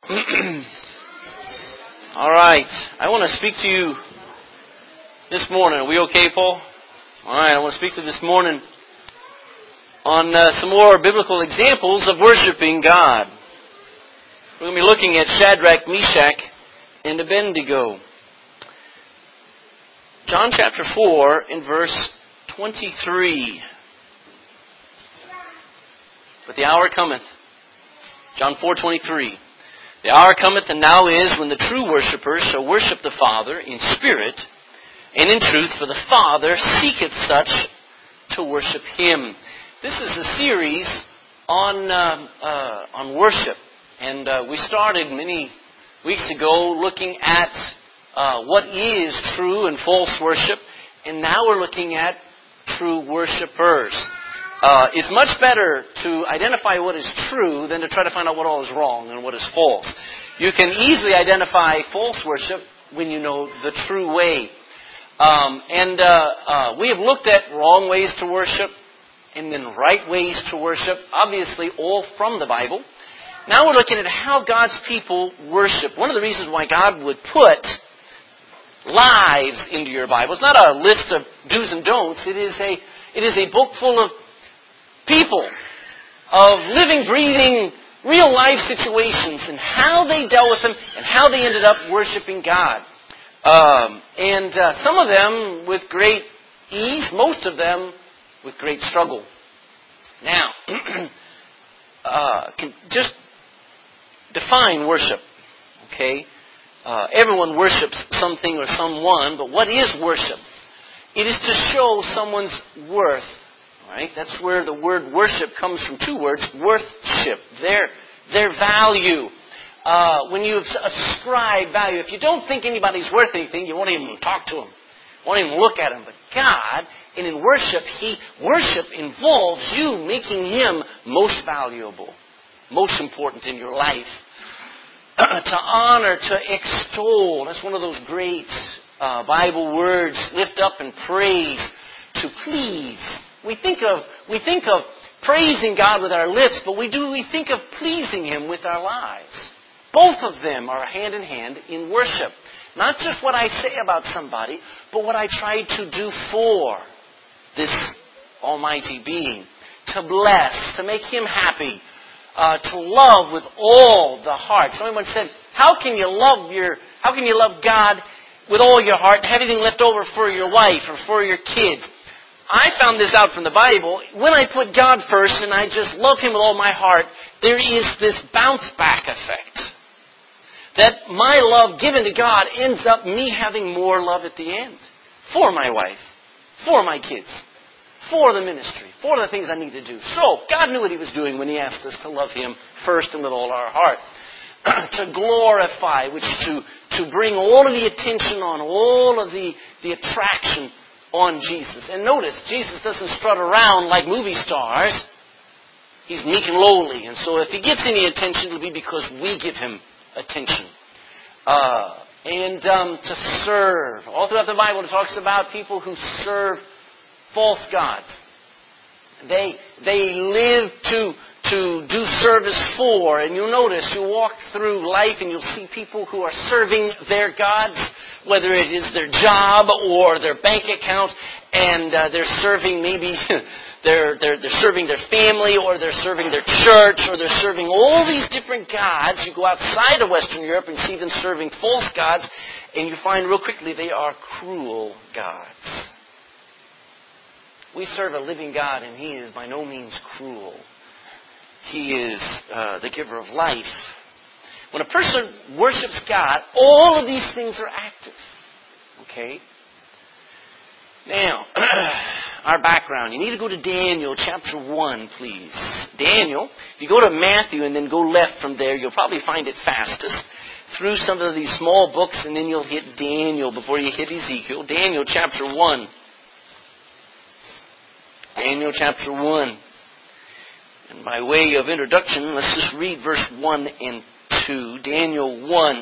All right. I want to speak to you this morning. Are we okay, Paul? All right. I want to speak to you this morning on some more biblical examples of worshiping God. We're going to be looking at Shadrach, Meshach, and Abednego. John chapter 4 in verse 23. But the hour cometh. John 4:23. The hour cometh, and now is, when the true worshippers shall worship the Father in spirit and in truth, for the Father seeketh such to worship Him. This is a series on worship, and we started many weeks ago looking at what is true and false worship, and now we're looking at true worshipers. It's much better to identify what is true than to try to find out what all is wrong and what is false. You can easily identify false worship when you know the true way. We have looked at wrong ways to worship and then right ways to worship, obviously all from the Bible. Now we're looking at how God's people worship. One of the reasons why God would put lives into your Bible, it's not a list of do's and don'ts, it is a book full of people, of living, breathing, real life situations and how they dealt with them and how they ended up worshiping God. Some of them with great ease, most of them with great struggle. Now, just define worship, okay? Everyone worships something or someone, but what is worship? It is to show someone's worth. Right? That's where the word worship comes from. Two words: worthship, their value. When you ascribe value, if you don't think anybody's worth anything, you won't even talk to them, won't even look at them. But God, and in worship involves you making Him most valuable, most important in your life. To honor, to extol. That's one of those great Bible words. Lift up and praise. To please. We think of praising God with our lips, but we think of pleasing Him with our lives. Both of them are hand in hand in worship. Not just what I say about somebody, but what I try to do for this almighty being. To bless, to make Him happy, to love with all the heart. Someone said, how can you love God with all your heart and have anything left over for your wife or for your kids? I found this out from the Bible. When I put God first and I just love Him with all my heart, there is this bounce back effect. That my love given to God ends up me having more love at the end. For my wife, for my kids, for the ministry, for the things I need to do. So, God knew what He was doing when He asked us to love Him first and with all our heart. To glorify, which to bring all of the attention on, all of the attraction on Jesus. And notice, Jesus doesn't strut around like movie stars. He's meek and lowly. And so if He gets any attention, it'll be because we give Him attention. To serve. All throughout the Bible it talks about people who serve false gods. They live to do service for. And you'll notice, you walk through life and you'll see people who are serving their gods, whether it is their job or their bank account, and they're serving maybe they're serving their family, or they're serving their church, or they're serving all these different gods. You go outside of Western Europe and see them serving false gods, and you find real quickly they are cruel gods. We serve a living God, and He is by no means cruel. He is the giver of life. When a person worships God, all of these things are active. Okay? Now, our background. You need to go to Daniel chapter 1, please. Daniel, if you go to Matthew and then go left from there, you'll probably find it fastest. Through some of these small books, and then you'll hit Daniel before you hit Ezekiel. Daniel chapter 1. Daniel chapter 1. And by way of introduction, let's just read verse 1 and 2. Daniel 1.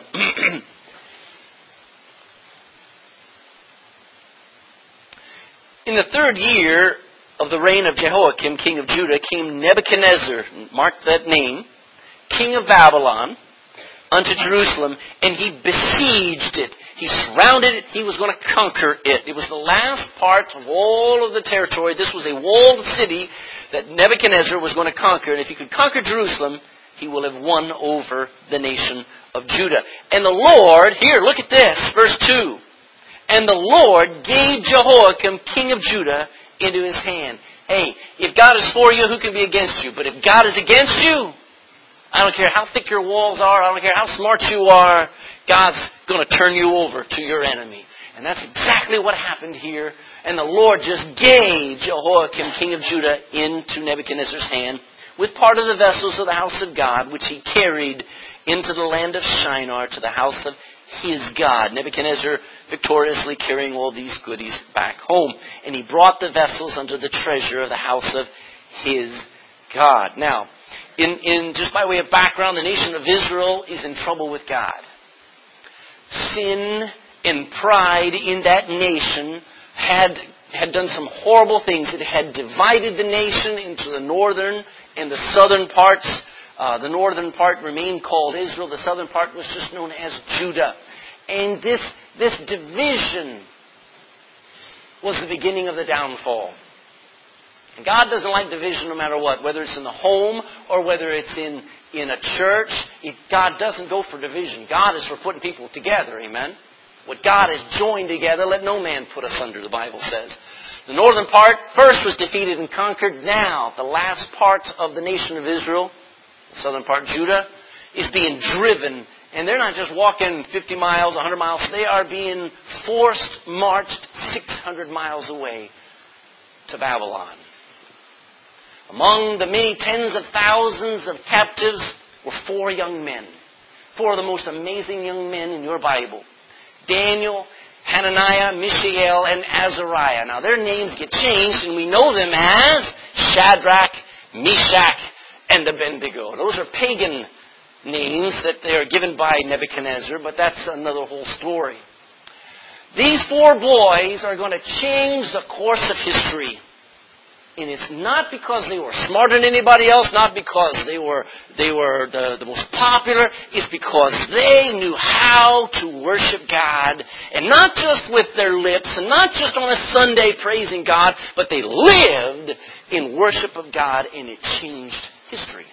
In the 3rd year of the reign of Jehoiakim, king of Judah, came Nebuchadnezzar, mark that name, king of Babylon, unto Jerusalem, and he besieged it. He surrounded it. He was going to conquer it. It was the last part of all of the territory. This was a walled city that Nebuchadnezzar was going to conquer. And if he could conquer Jerusalem, he will have won over the nation of Judah. And the Lord, here, look at this, verse 2. And the Lord gave Jehoiakim, king of Judah, into his hand. Hey, if God is for you, who can be against you? But if God is against you, I don't care how thick your walls are, I don't care how smart you are, God's going to turn you over to your enemy. And that's exactly what happened here. And the Lord just gave Jehoiakim, king of Judah, into Nebuchadnezzar's hand with part of the vessels of the house of God, which he carried into the land of Shinar to the house of his God. Nebuchadnezzar victoriously carrying all these goodies back home. And he brought the vessels unto the treasure of the house of his God. Now, in just by way of background, the nation of Israel is in trouble with God. Sin and pride in that nation had done some horrible things. It had divided the nation into the northern and the southern parts. The northern part remained called Israel. The southern part was just known as Judah. And this division was the beginning of the downfall. And God doesn't like division no matter what, whether it's in the home or whether it's in a church. God doesn't go for division. God is for putting people together, amen? What God has joined together, let no man put asunder, the Bible says. The northern part first was defeated and conquered. Now, the last part of the nation of Israel, the southern part, Judah, is being driven. And they're not just walking 50 miles, 100 miles. They are being marched 600 miles away to Babylon. Among the many tens of thousands of captives were 4 young men. 4 of the most amazing young men in your Bible. Daniel, Hananiah, Mishael, and Azariah. Now their names get changed and we know them as Shadrach, Meshach, and Abednego. Those are pagan names that they are given by Nebuchadnezzar, but that's another whole story. These 4 boys are going to change the course of history. And it's not because they were smarter than anybody else, not because they were the most popular. It's because they knew how to worship God, and not just with their lips, and not just on a Sunday praising God, but they lived in worship of God, and it changed history.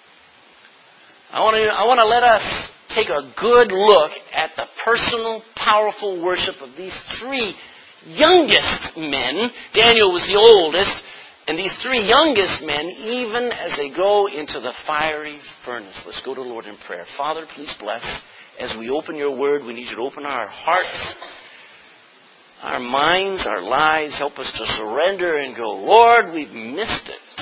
I want to let us take a good look at the personal, powerful worship of these 3 youngest men. Daniel was the oldest. And these 3 youngest men, even as they go into the fiery furnace. Let's go to the Lord in prayer. Father, please bless. As we open your word, we need you to open our hearts, our minds, our lives. Help us to surrender and go, Lord, we've missed it.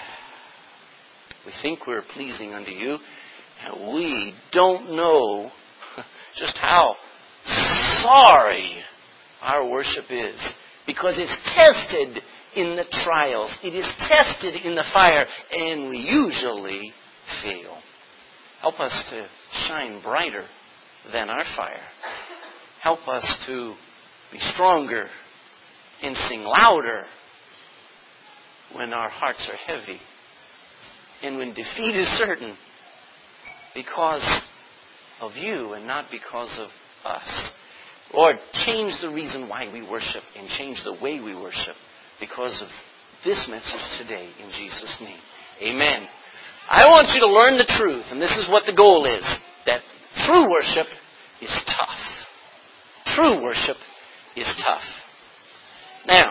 We think we're pleasing unto you, and we don't know just how sorry our worship is. Because it's tested in the trials. It is tested in the fire, and we usually fail. Help us to shine brighter than our fire. Help us to be stronger and sing louder when our hearts are heavy and when defeat is certain because of you and not because of us. Lord, change the reason why we worship and change the way we worship because of this message today in Jesus' name. Amen. I want you to learn the truth, and this is what the goal is, that true worship is tough. True worship is tough. Now,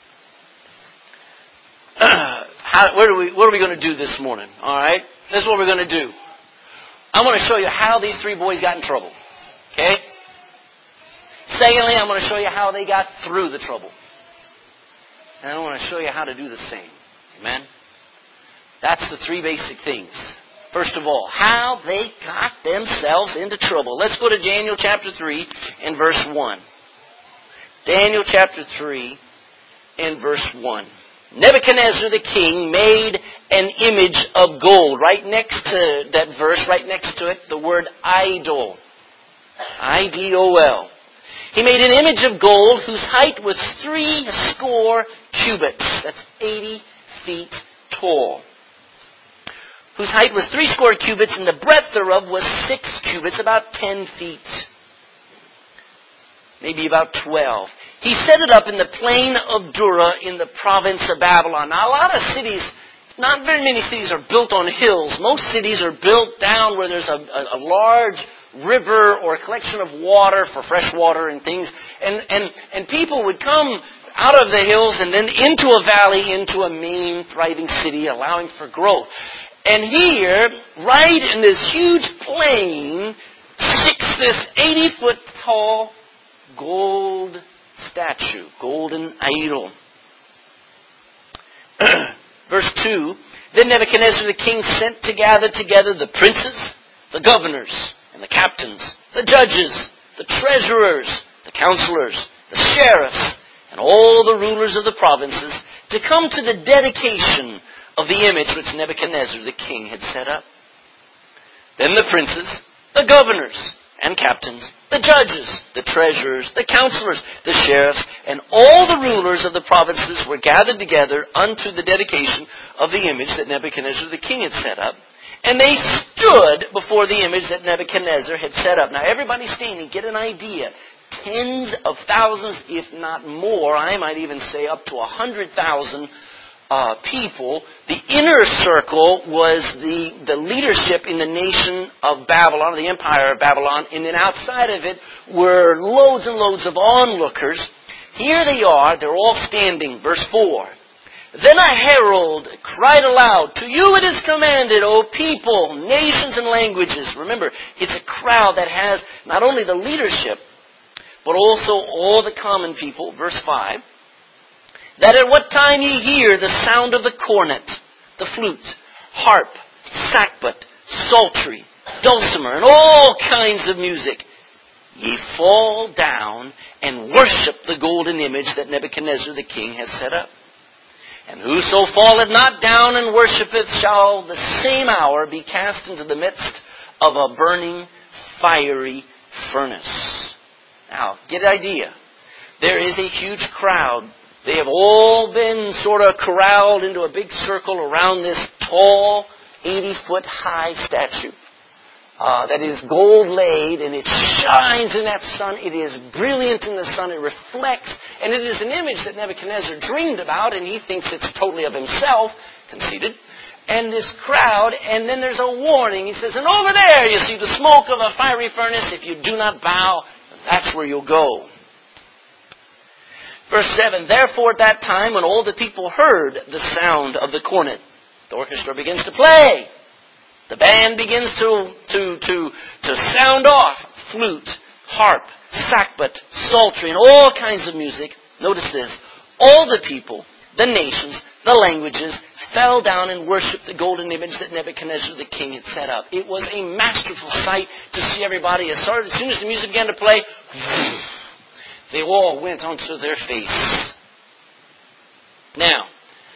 what are we going to do this morning? All right? This is what we're going to do. I'm going to show you how these 3 boys got in trouble. Okay? Secondly, I'm going to show you how they got through the trouble. And I want to show you how to do the same. Amen? That's the 3 basic things. First of all, how they got themselves into trouble. Let's go to Daniel chapter 3 and verse 1. Daniel chapter 3 and verse 1. Nebuchadnezzar the king made an image of gold. Right next to that verse, right next to it, the word idol. I-D-O-L. He made an image of gold whose height was 60 cubits. That's 80 feet tall. whose height was 60 cubits, and the breadth thereof was 6 cubits, about 10 feet. Maybe about 12. He set it up in the plain of Dura in the province of Babylon. Now, a lot of cities, not very many cities are built on hills. Most cities are built down where there's a large river or a collection of water for fresh water and things. And people would come out of the hills and then into a valley, into a main thriving city, allowing for growth. And here, right in this huge plain, sits this 80-foot tall gold statue, golden idol. Verse 2, Then Nebuchadnezzar the king sent to gather together the princes, the governors, and the captains, the judges, the treasurers, the counselors, the sheriffs, and all the rulers of the provinces to come to the dedication of the image which Nebuchadnezzar the king had set up. Then the princes, the governors, and captains, the judges, the treasurers, the counselors, the sheriffs, and all the rulers of the provinces were gathered together unto the dedication of the image that Nebuchadnezzar the king had set up. And they stood before the image that Nebuchadnezzar had set up. Now everybody standing, get an idea. Tens of thousands, if not more, I might even say up to 100,000 people. The inner circle was the leadership in the nation of Babylon, the empire of Babylon, and then outside of it were loads and loads of onlookers. Here they are, they're all standing. Verse 4. Then a herald cried aloud, To you it is commanded, O people, nations and languages. Remember, it's a crowd that has not only the leadership, but also all the common people. Verse 5. That at what time ye hear the sound of the cornet, the flute, harp, sackbut, psaltery, dulcimer, and all kinds of music, ye fall down and worship the golden image that Nebuchadnezzar the king has set up. And whoso falleth not down and worshipeth shall the same hour be cast into the midst of a burning, fiery furnace. Now, get an idea. There is a huge crowd. They have all been sort of corralled into a big circle around this tall, 80-foot high statue that is gold laid, and it shines in that sun. It is brilliant in the sun. It reflects, and it is an image that Nebuchadnezzar dreamed about, and he thinks it's totally of himself, conceited. And this crowd, and then there's a warning. He says, and over there you see the smoke of a fiery furnace. If you do not bow, that's where you'll go. Verse 7, Therefore at that time when all the people heard the sound of the cornet, the orchestra begins to play. The band begins to sound off. Flute, harp, sackbut, psaltery, and all kinds of music. Notice this. All the people, the nations, the languages, fell down and worshipped the golden image that Nebuchadnezzar the king had set up. It was a masterful sight to see everybody. As soon as the music began to play, they all went onto their face. Now,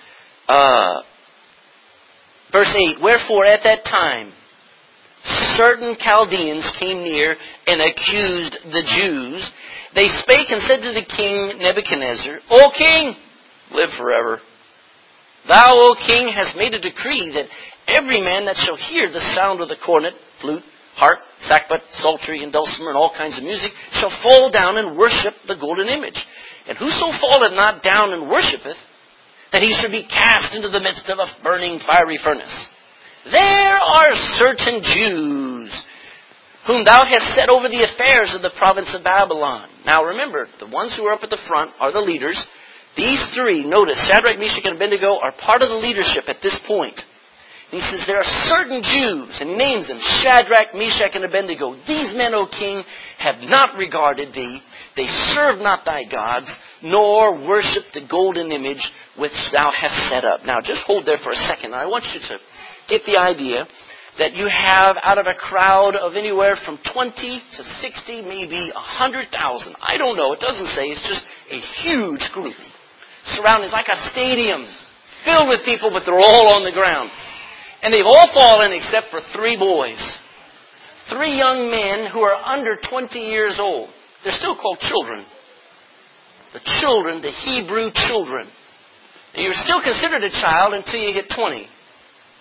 verse 8, Wherefore at that time certain Chaldeans came near and accused the Jews. They spake and said to the king Nebuchadnezzar, O king, live forever. Thou, O king, hast made a decree that every man that shall hear the sound of the cornet, flute, harp, sackbut, psaltery, and dulcimer, and all kinds of music, shall fall down and worship the golden image. And whoso falleth not down and worshipeth, that he should be cast into the midst of a burning fiery furnace. There are certain Jews whom thou hast set over the affairs of the province of Babylon. Now remember, the ones who are up at the front are the leaders. These three, notice, Shadrach, Meshach, and Abednego are part of the leadership at this point. He says, there are certain Jews, and he names them, Shadrach, Meshach, and Abednego. These men, O king, have not regarded thee. They serve not thy gods, nor worship the golden image which thou hast set up. Now, just hold there for a second. I want you to get the idea that you have out of a crowd of anywhere from 20 to 60, maybe 100,000. I don't know. It doesn't say. It's just a huge group. Surrounding, it's like a stadium filled with people, but they're all on the ground. And they've all fallen except for 3 boys. 3 young men who are under 20 years old. They're still called children. The children, the Hebrew children. You're still considered a child until you hit 20.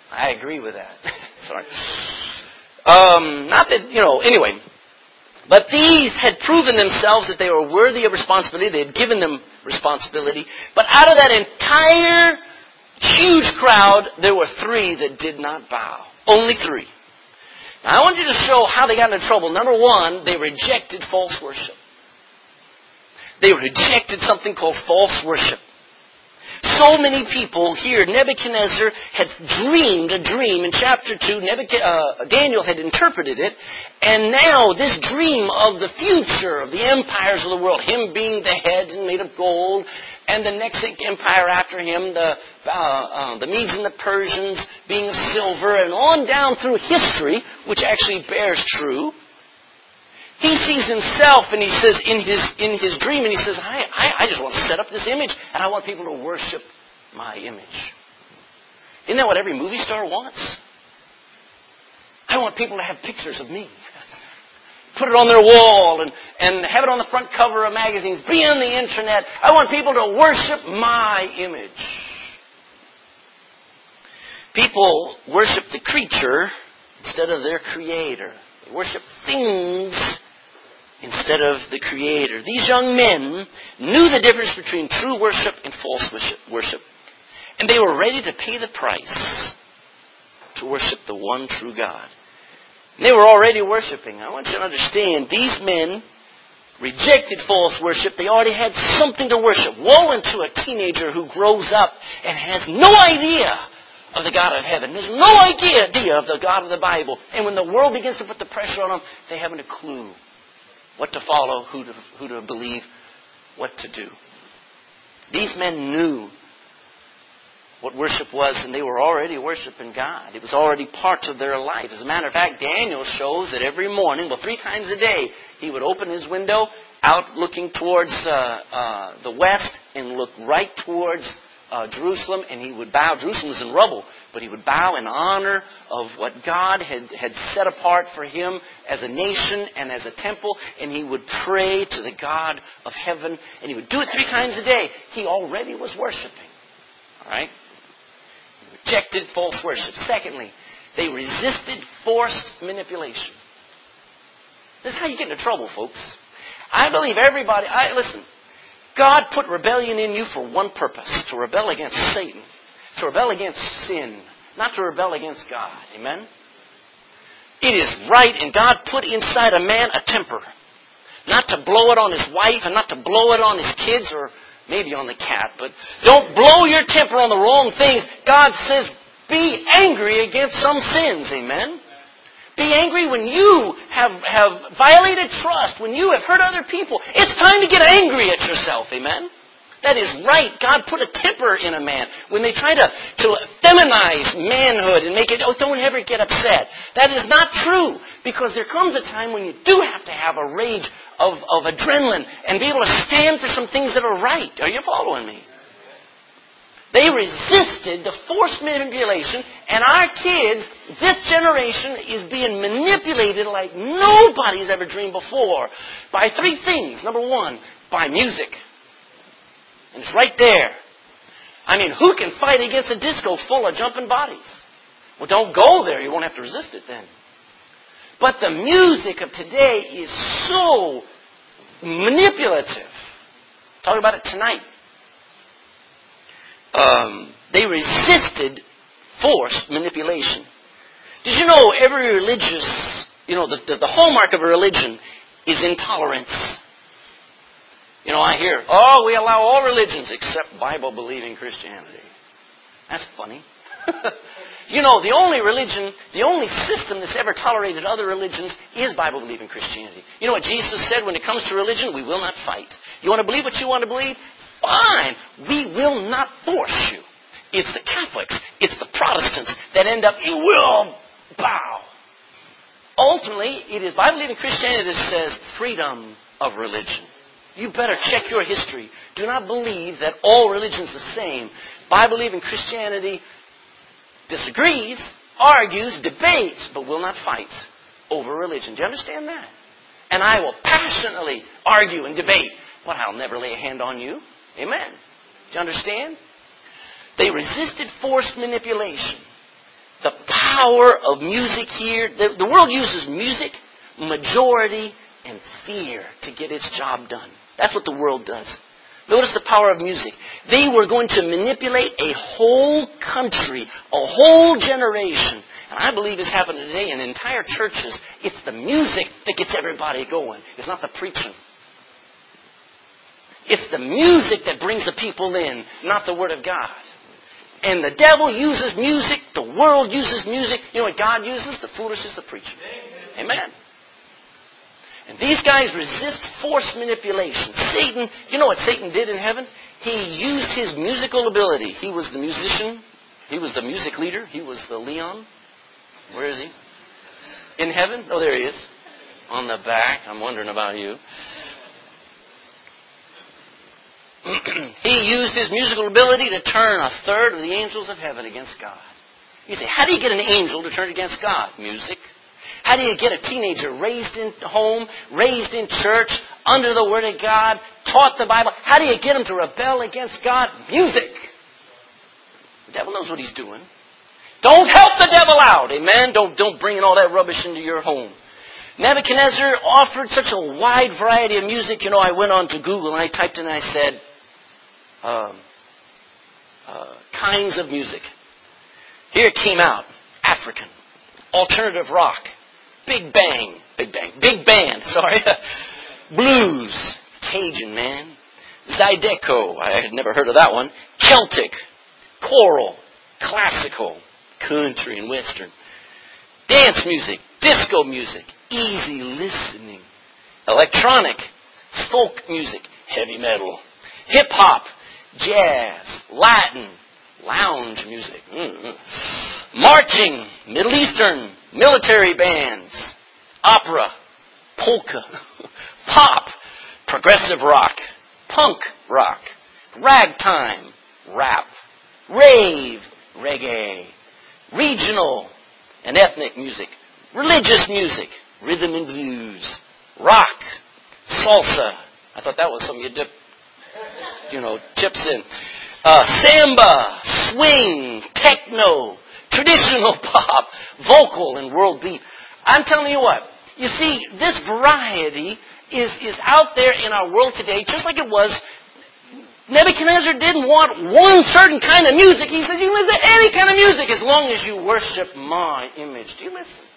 I agree with that. Sorry. Not that, anyway. But these had proven themselves that they were worthy of responsibility. They had given them responsibility. But out of that entire huge crowd, there were 3 that did not bow. Only 3. Now, I want you to show how they got into trouble. Number 1, they rejected false worship. They rejected something called false worship. So many people here, Nebuchadnezzar had dreamed a dream. In chapter 2, Daniel had interpreted it. And now this dream of the future of the empires of the world, him being the head and made of gold, and the next empire after him, the Medes and the Persians being of silver, and on down through history, which actually bears true. He sees himself, and he says in his dream, and he says, I just want to set up this image, and I want people to worship my image. Isn't that what every movie star wants? I want people to have pictures of me. Put it on their wall, and have it on the front cover of magazines, be on the internet. I want people to worship my image. People worship the creature instead of their creator. They worship things instead of the Creator. These young men knew the difference between true worship and false worship. And they were ready to pay the price to worship the one true God. They were already worshiping. I want you to understand, these men rejected false worship. They already had something to worship. Woe unto a teenager who grows up and has no idea of the God of heaven. There's no idea of the God of the Bible. And when the world begins to put the pressure on them, they haven't a clue what to follow, who to believe, what to do. These men knew what worship was, and they were already worshiping God. It was already part of their life. As a matter of fact, Daniel shows that every morning, 3 times a day, he would open his window out looking towards the west and look right towards Jerusalem, and he would bow. Jerusalem was in rubble, but he would bow in honor of what God had set apart for him as a nation and as a temple, and he would pray to the God of heaven, and he would do it 3 times a day. He already was worshiping. All right? He rejected false worship. Secondly, they resisted forced manipulation. This is how you get into trouble, folks. I believe everybody... Listen. God put rebellion in you for one purpose, to rebel against Satan, to rebel against sin, not to rebel against God. Amen? It is right, and God put inside a man a temper, not to blow it on his wife and not to blow it on his kids or maybe on the cat, but don't blow your temper on the wrong things. God says, be angry against some sins. Amen? Be angry when you have violated trust, when you have hurt other people. It's time to get angry at yourself, amen? That is right. God put a temper in a man. When they try to feminize manhood and make it, don't ever get upset. That is not true, because there comes a time when you do have to have a rage of adrenaline and be able to stand for some things that are right. Are you following me? They resisted the forced manipulation, and our kids, this generation, is being manipulated like nobody's ever dreamed before by 3 things. Number 1, by music. And it's right there. I mean, who can fight against a disco full of jumping bodies? Well, don't go there. You won't have to resist it then. But the music of today is so manipulative. Talk about it tonight. They resisted forced manipulation. Did you know every religious, the hallmark of a religion is intolerance? I hear, we allow all religions except Bible-believing Christianity. That's funny. The only religion, the only system that's ever tolerated other religions is Bible-believing Christianity. You know what Jesus said when it comes to religion? We will not fight. You want to believe what you want to believe? Fine. We will not force you. It's the Catholics, it's the Protestants that end up, you will bow. Ultimately, it is Bible-believing Christianity that says freedom of religion. You better check your history. Do not believe that all religions are the same. Bible-believing Christianity disagrees, argues, debates, but will not fight over religion. Do you understand that? And I will passionately argue and debate, but I'll never lay a hand on you. Amen. Do you understand? They resisted forced manipulation. The power of music here. The world uses music, majority, and fear to get its job done. That's what the world does. Notice the power of music. They were going to manipulate a whole country, a whole generation. And I believe it's happening today in entire churches. It's the music that gets everybody going. It's not the preaching. It's the music that brings the people in, not the Word of God. And the devil uses music. The world uses music. You know what God uses? The foolishness of preaching. Amen. And these guys resist forced manipulation. Satan, you know what Satan did in heaven? He used his musical ability. He was the musician. He was the music leader. He was the Leon. Where is he? In heaven? Oh, there he is. On the back. I'm wondering about you. He used his musical ability to turn a third of the angels of heaven against God. You say, how do you get an angel to turn against God? Music. How do you get a teenager raised in home, raised in church, under the Word of God, taught the Bible? How do you get them to rebel against God? Music. The devil knows what he's doing. Don't help the devil out, amen? Don't bring all that rubbish into your home. Nebuchadnezzar offered such a wide variety of music. You know, I went on to Google and I typed in and I said, kinds of music. Here it came out. African, alternative rock, big band, blues, Cajun, man, Zydeco, I had never heard of that one, Celtic, choral, classical, country and western, dance music, disco music, easy listening, electronic, folk music, heavy metal, hip-hop, jazz, Latin, lounge music, marching, Middle Eastern, military bands, opera, polka, pop, progressive rock, punk rock, ragtime, rap, rave, reggae, regional and ethnic music, religious music, rhythm and blues, rock, salsa. I thought that was something you dip, chips in. Samba, swing, techno, traditional pop, vocal, and world beat. I'm telling you what. You see, this variety is out there in our world today, just like it was. Nebuchadnezzar didn't want one certain kind of music. He said, you can listen to any kind of music as long as you worship my image. Do you listen?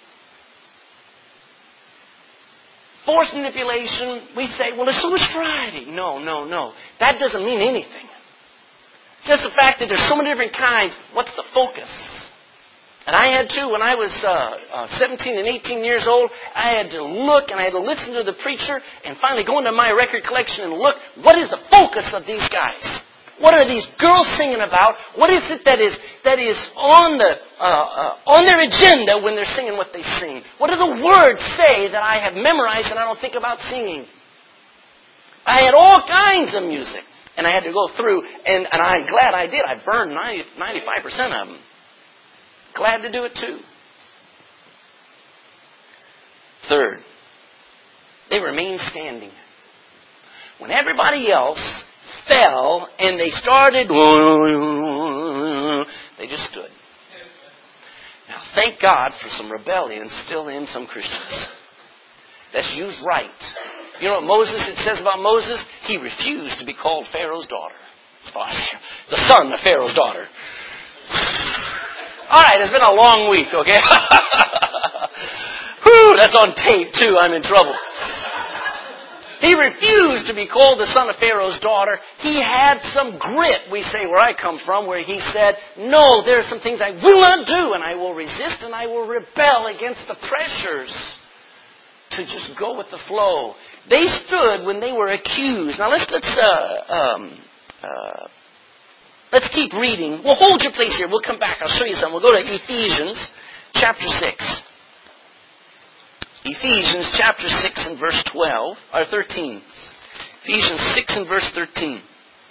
Forced manipulation, we say, well, there's so much variety. No. That doesn't mean anything. Just the fact that there's so many different kinds, what's the focus? And I had to, when I was 17 and 18 years old, I had to look and I had to listen to the preacher and finally go into my record collection and look, what is the focus of these guys? What are these girls singing about? What is it that is on their agenda when they're singing what they sing? What do the words say that I have memorized and I don't think about singing? I had all kinds of music. And I had to go through, and I'm glad I did. I burned 95% of them. Glad to do it too. Third, they remained standing. When everybody else fell and they started, they just stood. Now, thank God for some rebellion still in some Christians. That's used right. You know what it says about Moses? He refused to be called Pharaoh's daughter. The son of Pharaoh's daughter. All right, it's been a long week, okay? Whew, that's on tape, too. I'm in trouble. He refused to be called the son of Pharaoh's daughter. He had some grit, we say, where I come from, where he said, no, there are some things I will not do, and I will resist, and I will rebel against the pressures to just go with the flow. They stood when they were accused. Now let's keep reading. We'll hold your place here. We'll come back. I'll show you something. We'll go to Ephesians chapter 6. Ephesians chapter 6 and verse 12 or 13. Ephesians 6 and verse 13.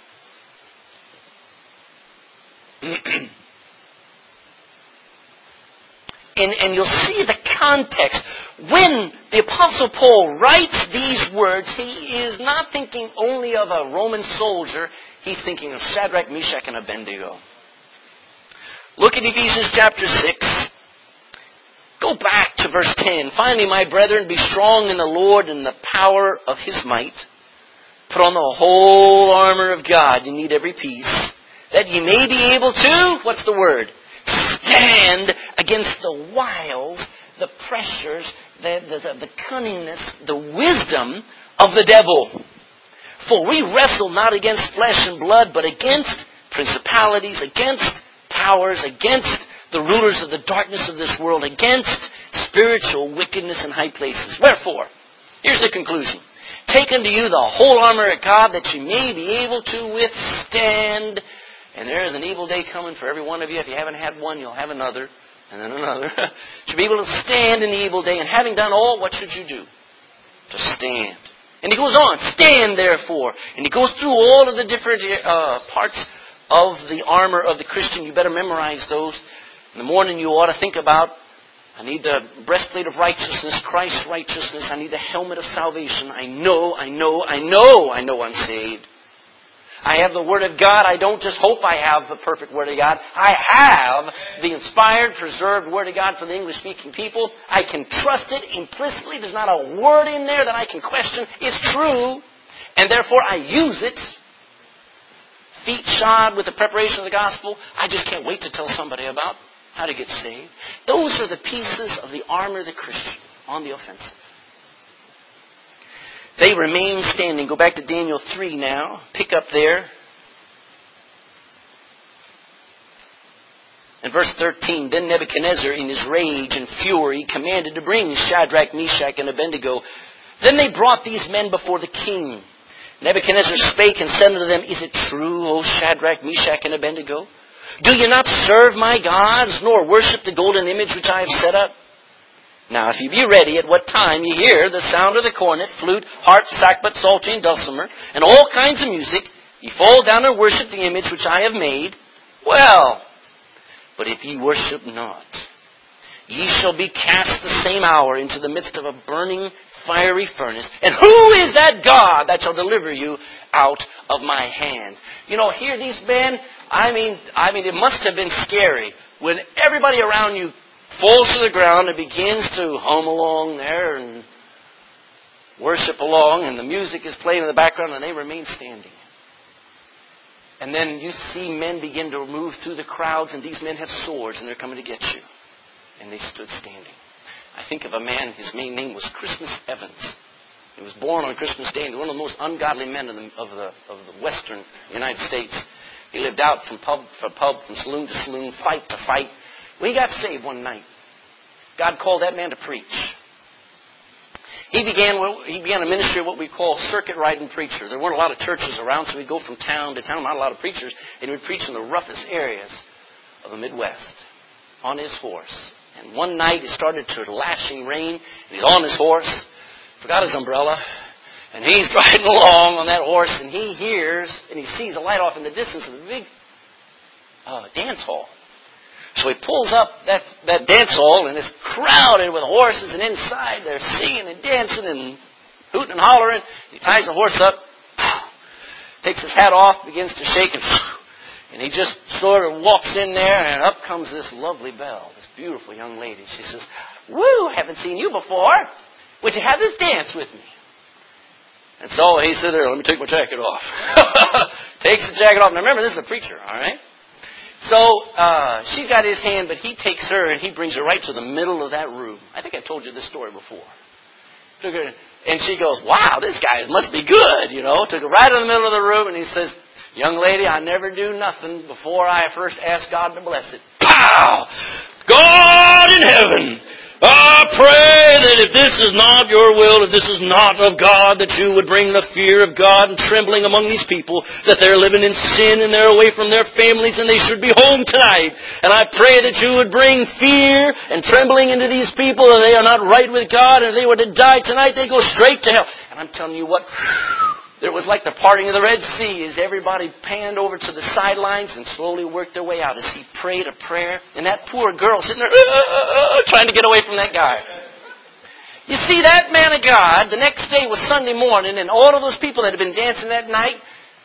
And you'll see the context. When the Apostle Paul writes these words, he is not thinking only of a Roman soldier. He's thinking of Shadrach, Meshach, and Abednego. Look at Ephesians chapter 6. Go back to verse 10. Finally, my brethren, be strong in the Lord and the power of His might. Put on the whole armor of God. You need every piece. That ye may be able to, what's the word? Stand against the wiles, the pressures, the cunningness, the wisdom of the devil. For we wrestle not against flesh and blood, but against principalities, against powers, against the rulers of the darkness of this world, against spiritual wickedness in high places. Wherefore, here's the conclusion. Take unto you the whole armor of God, that you may be able to withstand. And there is an evil day coming for every one of you. If you haven't had one, you'll have another, and then another. To be able to stand in the evil day. And having done all, what should you do? To stand. And he goes on, stand therefore. And he goes through all of the different parts of the armor of the Christian. You better memorize those. In the morning you ought to think about, I need the breastplate of righteousness, Christ's righteousness. I need the helmet of salvation. I know I'm saved. I have the Word of God. I don't just hope I have the perfect Word of God. I have the inspired, preserved Word of God for the English-speaking people. I can trust it implicitly. There's not a word in there that I can question. It's true. And therefore I use it. Feet shod with the preparation of the gospel. I just can't wait to tell somebody about how to get saved. Those are the pieces of the armor of the Christian on the offensive. They remain standing. Go back to Daniel 3 now. Pick up there. In verse 13, then Nebuchadnezzar, in his rage and fury, commanded to bring Shadrach, Meshach, and Abednego. Then they brought these men before the king. Nebuchadnezzar spake and said unto them, Is it true, O Shadrach, Meshach, and Abednego? Do you not serve my gods, nor worship the golden image which I have set up? Now, if you be ready at what time you hear the sound of the cornet, flute, harp, sackbut, psaltery, and dulcimer, and all kinds of music, ye fall down and worship the image which I have made. Well, but if ye worship not, ye shall be cast the same hour into the midst of a burning, fiery furnace. And who is that God that shall deliver you out of my hands? You know, here these men, I mean, it must have been scary when everybody around you falls to the ground and begins to hum along there and worship along, and the music is playing in the background, and they remain standing. And then you see men begin to move through the crowds, and these men have swords, and they're coming to get you. And they stood standing. I think of a man, his main name was Christmas Evans. He was born on Christmas Day, and one of the most ungodly men of the western United States. He lived out from pub to pub, from saloon to saloon, fight to fight. Well, he got saved one night. God called that man to preach. He began a ministry of what we call circuit riding preacher. There weren't a lot of churches around, so he'd go from town to town, not a lot of preachers, and he would preach in the roughest areas of the Midwest on his horse. And one night it started to lashing rain, and he's on his horse, forgot his umbrella, and he's riding along on that horse, and he hears and he sees a light off in the distance of the big dance hall. So he pulls up that dance hall, and it's crowded with horses, and inside they're singing and dancing and hooting and hollering. He ties the horse up, takes his hat off, begins to shake, and he just sort of walks in there, and up comes this lovely belle, this beautiful young lady. She says, Woo, haven't seen you before. Would you have this dance with me? And so he said, Let me take my jacket off. Takes the jacket off. Now remember, this is a preacher, all right? So she's got his hand, but he takes her and he brings her right to the middle of that room. I think I told you this story before. Took her, and she goes, Wow, this guy must be good, you know. Took her right in the middle of the room, and he says, Young lady, I never do nothing before I first ask God to bless it. Pow! God in heaven, I pray that if this is not your will, if this is not of God, that you would bring the fear of God and trembling among these people, that they're living in sin and they're away from their families and they should be home tonight. And I pray that you would bring fear and trembling into these people, that they are not right with God, and if they were to die tonight, they go straight to hell. And I'm telling you what, it was like the parting of the Red Sea as everybody panned over to the sidelines and slowly worked their way out as he prayed a prayer. And that poor girl sitting there trying to get away from that guy. You see, that man of God, the next day was Sunday morning, and all of those people that had been dancing that night,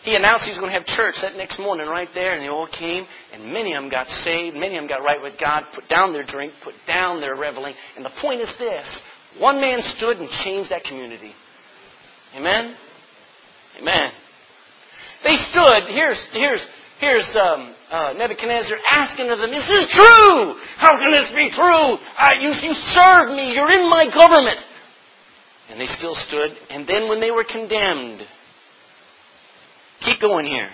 He announced he was going to have church that next morning right there, and they all came, and many of them got saved, many of them got right with God, put down their drink, put down their reveling. And the point is this: one man stood and changed that community. Amen? Amen. They stood, here's Nebuchadnezzar asking of them, is this true? How can this be true? You serve me, you're in my government. And they still stood, and then when they were condemned, keep going here.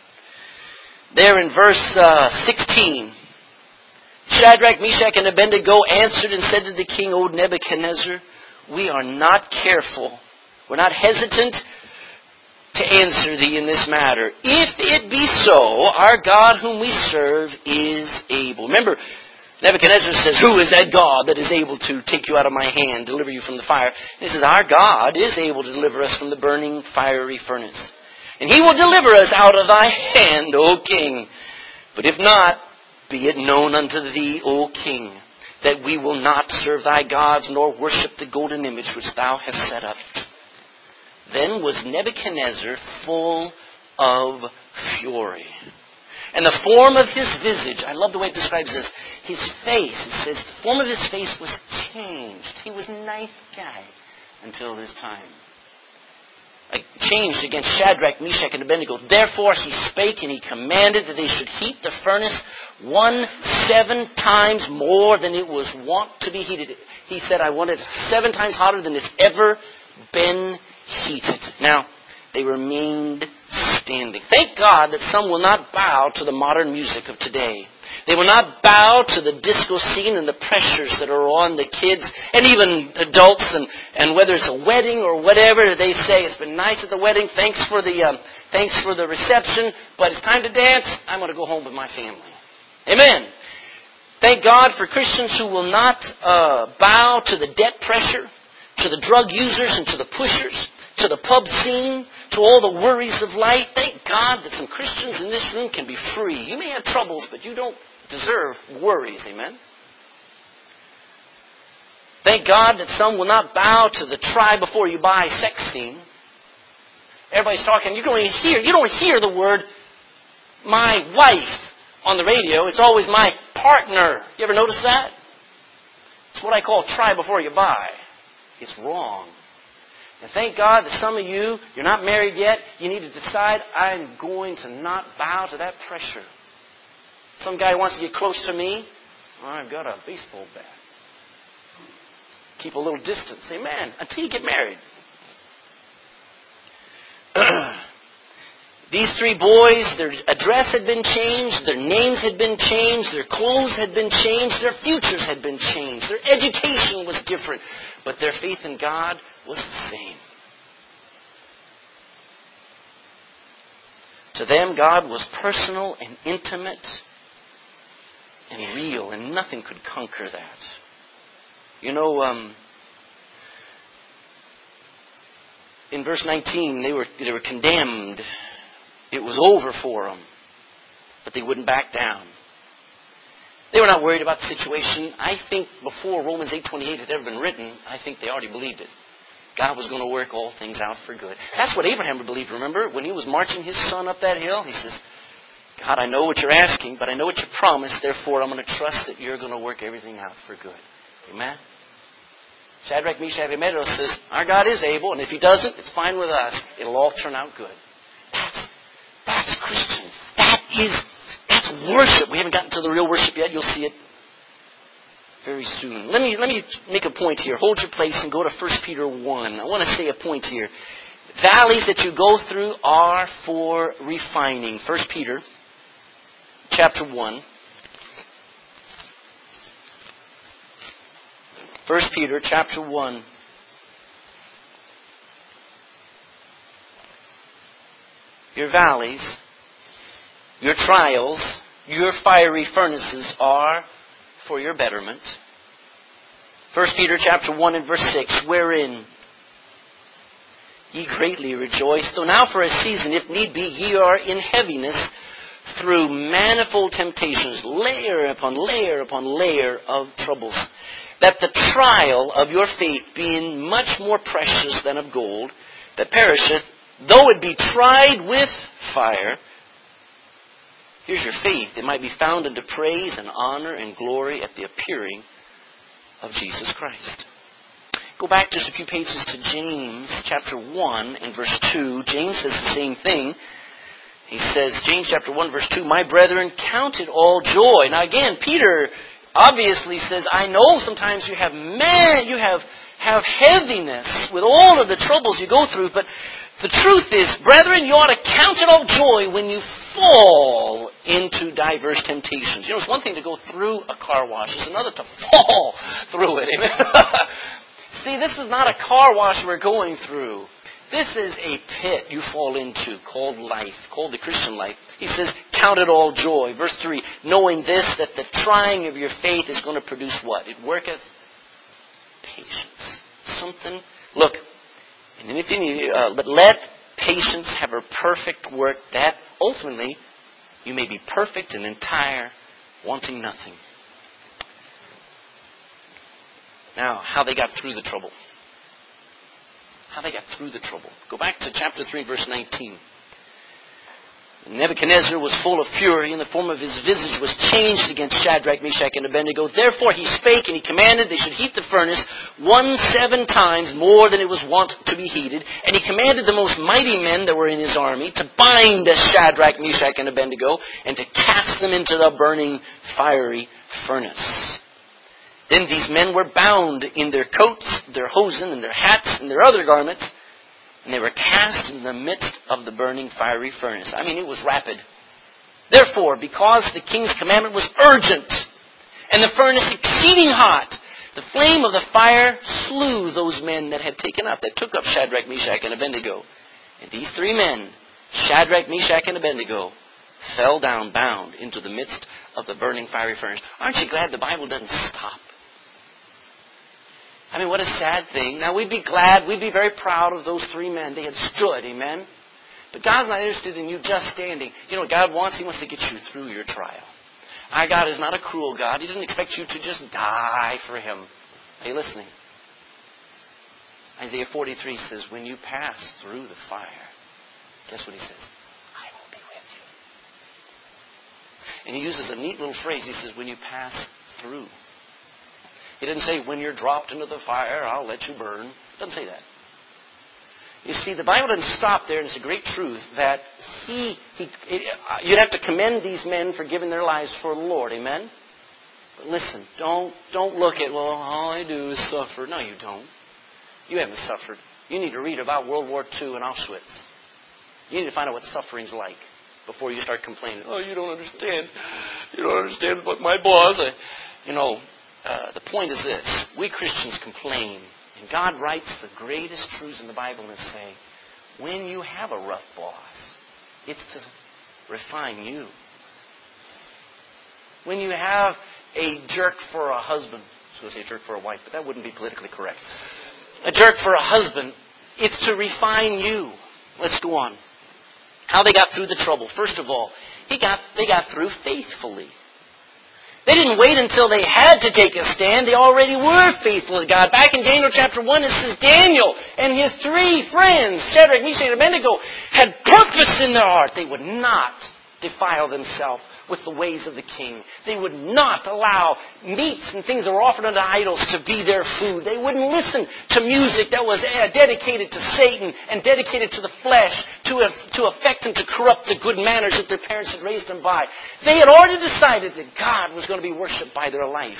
There in verse 16, Shadrach, Meshach, and Abednego answered and said to the king, O Nebuchadnezzar, we are not careful. We're not hesitant to answer thee in this matter. If it be so, our God whom we serve is able. Remember, Nebuchadnezzar says, who is that God that is able to take you out of my hand, deliver you from the fire? And he says, our God is able to deliver us from the burning fiery furnace. And he will deliver us out of thy hand, O king. But if not, be it known unto thee, O king, that we will not serve thy gods, nor worship the golden image which thou hast set up. Then was Nebuchadnezzar full of fury. And the form of his visage, I love the way it describes this, his face, it says, the form of his face was changed. He was a nice guy until this time. Changed against Shadrach, Meshach, and Abednego. Therefore he spake and he commanded that they should heat the furnace 7 times more than it was wont to be heated. He said, I want it 7 times hotter than it's ever been heated. Now, they remained standing. Thank God that some will not bow to the modern music of today. They will not bow to the disco scene and the pressures that are on the kids and even adults. And whether it's a wedding or whatever, they say it's been nice at the wedding. Thanks for the reception, but it's time to dance. I'm going to go home with my family. Amen. Thank God for Christians who will not bow to the debt pressure, to the drug users and to the pushers, to the pub scene, to all the worries of life. Thank God that some Christians in this room can be free. You may have troubles, but you don't deserve worries. Amen? Thank God that some will not bow to the try before you buy sex scene. Everybody's talking. You don't hear the word my wife on the radio. It's always my partner. You ever notice that? It's what I call try before you buy. It's wrong. And thank God that some of you, you're not married yet, you need to decide, I'm going to not bow to that pressure. Some guy wants to get close to me, I've got a baseball bat. Keep a little distance. Amen. Until you get married. These 3 boys, their address had been changed, their names had been changed, their clothes had been changed, their futures had been changed, their education was different, but their faith in God was the same. To them, God was personal and intimate and real, and nothing could conquer that. You know, in verse 19, they were condemned. It was over for them. But they wouldn't back down. They were not worried about the situation. I think before Romans 8:28 had ever been written, I think they already believed it. God was going to work all things out for good. That's what Abraham believed, remember? When he was marching his son up that hill, he says, God, I know what you're asking, but I know what you promised, therefore I'm going to trust that you're going to work everything out for good. Amen? Shadrach, Meshach, and Abednego says, our God is able, and if He doesn't, it's fine with us. It'll all turn out good. That's Christian. That's worship. We haven't gotten to the real worship yet. You'll see it very soon. Let me make a point here. Hold your place and go to 1 Peter 1. I want to say a point here. Valleys that you go through are for refining. 1 Peter chapter 1. 1 Peter chapter 1. Your valleys, your trials, your fiery furnaces are for your betterment. 1 Peter chapter 1 and verse 6, wherein ye greatly rejoice, though now for a season, if need be, ye are in heaviness through manifold temptations, layer upon layer upon layer of troubles, that the trial of your faith, being much more precious than of gold, that perisheth, though it be tried with fire, here's your faith. It might be found unto praise and honor and glory at the appearing of Jesus Christ. Go back just a few pages to James chapter 1 and verse 2. James says the same thing. He says, James chapter 1 verse 2, my brethren, count it all joy. Now again, Peter obviously says, I know sometimes you have heaviness with all of the troubles you go through, but the truth is, brethren, you ought to count it all joy when you fall into diverse temptations. You know, it's one thing to go through a car wash. It's another to fall through it. Amen? See, this is not a car wash we're going through. This is a pit you fall into called life, called the Christian life. He says, count it all joy. Verse 3, knowing this, that the trying of your faith is going to produce what? It worketh patience. Something. Look, and anything, but let patience have her perfect work, that ultimately you may be perfect and entire, wanting nothing. Now, how they got through the trouble. How they got through the trouble. Go back to chapter 3, verse 19. Nebuchadnezzar was full of fury, and the form of his visage was changed against Shadrach, Meshach, and Abednego. Therefore he spake, and he commanded they should heat the furnace 17 times more than it was wont to be heated. And he commanded the most mighty men that were in his army to bind Shadrach, Meshach, and Abednego, and to cast them into the burning fiery furnace. Then these men were bound in their coats, their hosen, and their hats, and their other garments, and they were cast in the midst of the burning fiery furnace. I mean, it was rapid. Therefore, because the king's commandment was urgent, and the furnace exceeding hot, the flame of the fire slew those men that took up Shadrach, Meshach, and Abednego. And these three men, Shadrach, Meshach, and Abednego, fell down bound into the midst of the burning fiery furnace. Aren't you glad the Bible doesn't stop? I mean, what a sad thing. Now, we'd be glad, we'd be very proud of those three men. They had stood, amen? But God's not interested in you just standing. You know what God wants? He wants to get you through your trial. Our God is not a cruel God. He doesn't expect you to just die for Him. Are you listening? Isaiah 43 says, when you pass through the fire, guess what He says? I will be with you. And He uses a neat little phrase. He says, when you pass through. He didn't say, when you're dropped into the fire, I'll let you burn. He doesn't say that. You see, the Bible doesn't stop there, and it's a great truth that you'd have to commend these men for giving their lives for the Lord. Amen? But listen, don't look at, well, all I do is suffer. No, you don't. You haven't suffered. You need to read about World War II and Auschwitz. You need to find out what suffering's like before you start complaining. Oh, you don't understand. You don't understand what my boss... the point is this. We Christians complain, and God writes the greatest truths in the Bible and say, when you have a rough boss, it's to refine you. When you have a jerk for a husband, I was going to say a jerk for a wife, but that wouldn't be politically correct. A jerk for a husband, it's to refine you. Let's go on. How they got through the trouble. First of all, they got through faithfully. They didn't wait until they had to take a stand. They already were faithful to God. Back in Daniel chapter 1, it says Daniel and his three friends, Shadrach, Meshach, and Abednego, had purpose in their heart. They would not defile themselves with the ways of the king. They would not allow meats and things that were offered unto idols to be their food. They wouldn't listen to music that was dedicated to Satan and dedicated to the flesh to affect and to corrupt the good manners that their parents had raised them by. They had already decided that God was going to be worshipped by their life.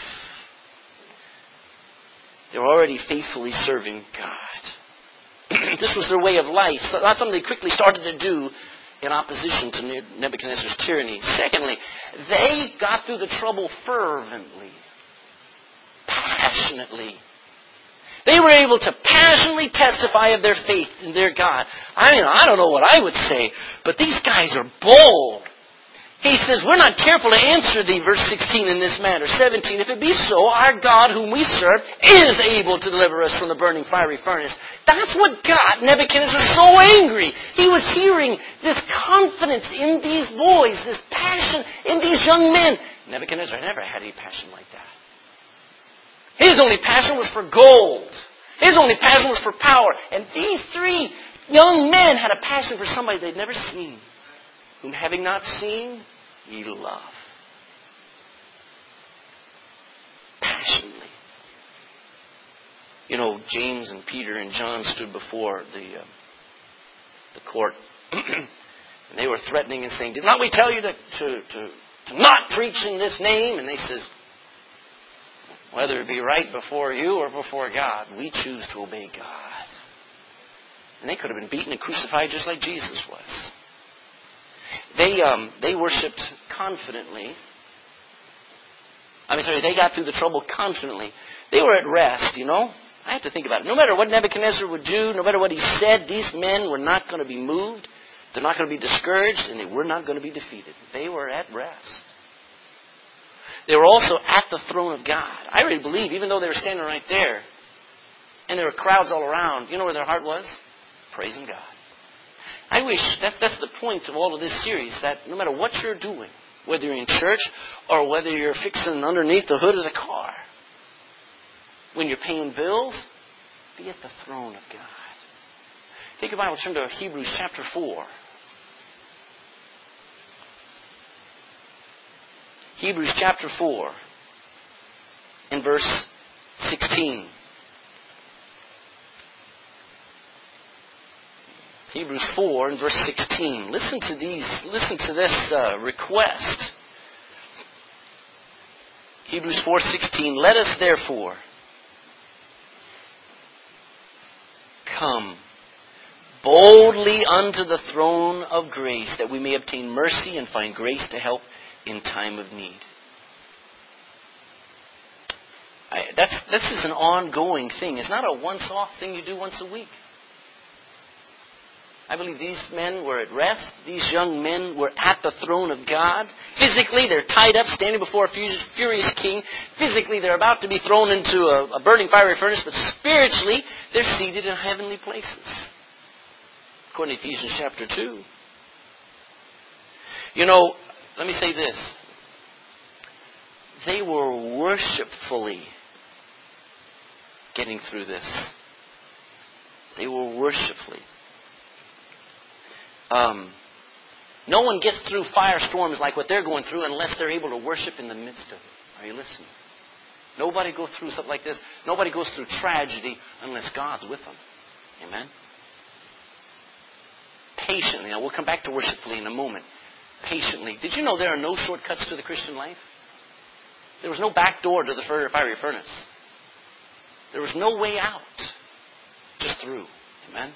They were already faithfully serving God. This was their way of life. So that's something they quickly started to do in opposition to Nebuchadnezzar's tyranny. Secondly, they got through the trouble fervently, passionately. They were able to passionately testify of their faith in their God. I mean, I don't know what I would say, but these guys are bold. He says, we're not careful to answer thee, verse 16, in this matter. 17, if it be so, our God whom we serve is able to deliver us from the burning fiery furnace. That's what got Nebuchadnezzar so angry. He was hearing this confidence in these boys, this passion in these young men. Nebuchadnezzar never had any passion like that. His only passion was for gold. His only passion was for power. And these three Young men had a passion for somebody they'd never seen, whom having not seen, ye love. Passionately. You know, James and Peter and John stood before the court. And they were threatening and saying, did not we tell you to not preach in this name? And they says, whether it be right before you or before God, we choose to obey God. And they could have been beaten and crucified just like Jesus was. They worshipped confidently. They got through the trouble confidently. They were at rest, you know. I have to think about it. No matter what Nebuchadnezzar would do, no matter what he said, these men were not going to be moved. They're not going to be discouraged, and they were not going to be defeated. They were at rest. They were also at the throne of God. I really believe, even though they were standing right there, and there were crowds all around, you know where their heart was? Praising God. I wish, that's the point of all of this series, that no matter what you're doing, whether you're in church or whether you're fixing underneath the hood of the car, when you're paying bills, be at the throne of God. Take your Bible, turn to Hebrews chapter 4. Hebrews chapter 4 and verse 16. Hebrews 4 and verse 16. Listen to this request. Hebrews 4:16. Let us therefore come boldly unto the throne of grace, that we may obtain mercy and find grace to help in time of need. This is an ongoing thing. It's not a once-off thing you do once a week. I believe these men were at rest. These young men were at the throne of God. Physically, they're tied up, standing before a furious king. Physically, they're about to be thrown into a burning fiery furnace. But spiritually, they're seated in heavenly places. According to Ephesians chapter 2. You know, let me say this. They were worshipfully getting through this. They were worshipfully. No one gets through firestorms like what they're going through unless they're able to worship in the midst of it. Are you listening? Nobody goes through something like this. Nobody goes through tragedy unless God's with them. Amen? Patiently. Now, we'll come back to worshipfully in a moment. Patiently. Did you know there are no shortcuts to the Christian life? There was no back door to the fiery furnace. There was no way out. Just through. Amen?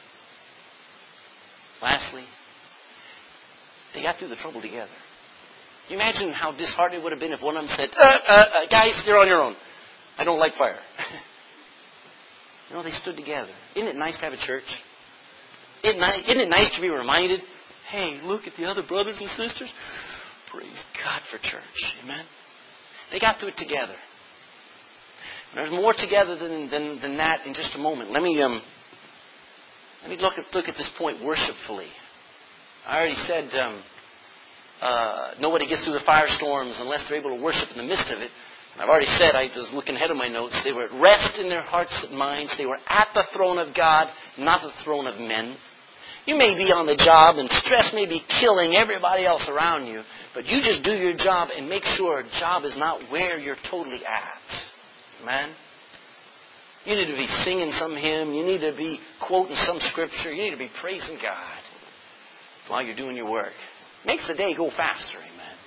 Lastly, they got through the trouble together. Can you imagine how disheartening it would have been if one of them said, guys, you're on your own. I don't like fire. No, they stood together. Isn't it nice to have a church? Isn't it nice to be reminded, hey, look at the other brothers and sisters? Praise God for church. Amen? They got through it together. And there's more together than that in just a moment. Let me look at this point worshipfully. I already said nobody gets through the firestorms unless they're able to worship in the midst of it. And I've already said, I was looking ahead of my notes, they were at rest in their hearts and minds. They were at the throne of God, not the throne of men. You may be on the job and stress may be killing everybody else around you, but you just do your job and make sure a job is not where you're totally at. Amen? You need to be singing some hymn. You need to be quoting some scripture. You need to be praising God while you're doing your work. Makes the day go faster. Amen.